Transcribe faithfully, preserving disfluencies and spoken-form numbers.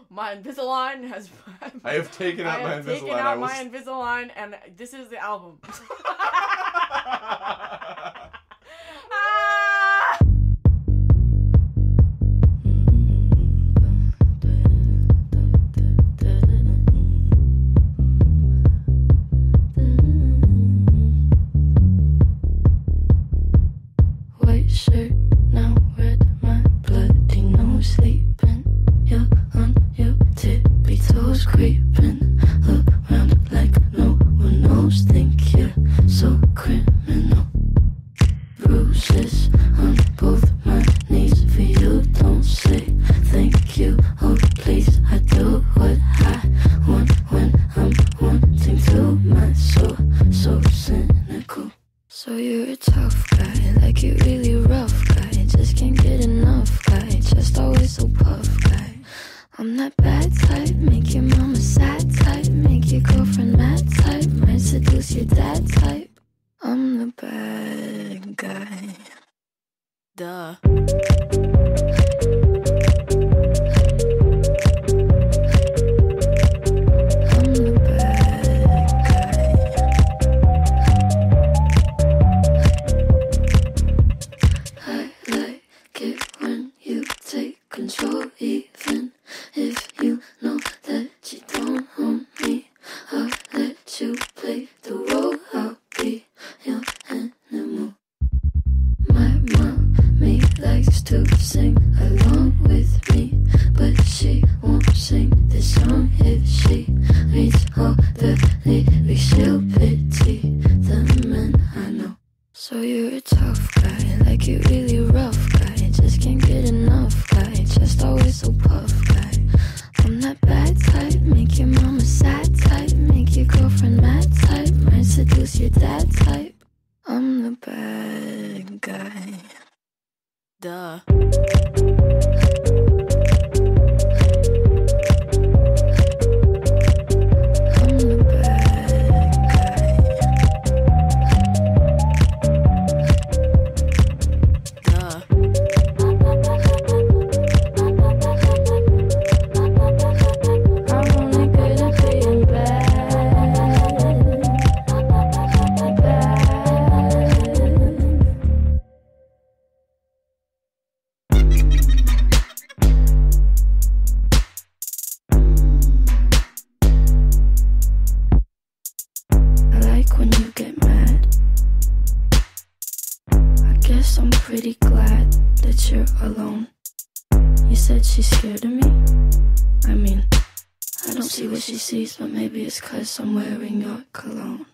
my Invisalign has... I have taken out I my have Invisalign. taken out I will... my Invisalign, and this is the album. White shirt, now red, my bloody nose sleeping. You're on your tippy toes, creeping around like no one knows. Think you're so criminal. Bruises on both my knees for you. Don't say thank you, oh please. I do what I want when I'm wanting to. My soul so cynical. So you're a tough guy, like you really rough guy. Just can't get enough guy, just always so puff guy. I'm that bad type, make your mama sad type, make your girlfriend mad type, might seduce your dad type. I'm the bad guy. Duh. I'm the bad guy. I like it when you take control, even if you know that you don't own me. I'll let you play the role, I'll be your animal. My mommy likes to sing along with me, but she won't sing this song if she reads all the lyrics. She'll pity the men I know. So you're a tough guy, like you really rough guy. Just can't get enough guy, just always so puff guy. I'm that bad type, make your mama sad type, make your girlfriend mad type, might seduce your dad type. I'm the bad guy. Duh. I'm the bad guy. Duh. I'm only good at being bad. Bad. I like when you get mad. I guess I'm pretty glad that you're alone. You said she's scared of me? I mean, I don't see what she sees, but maybe it's 'cause I'm wearing your cologne.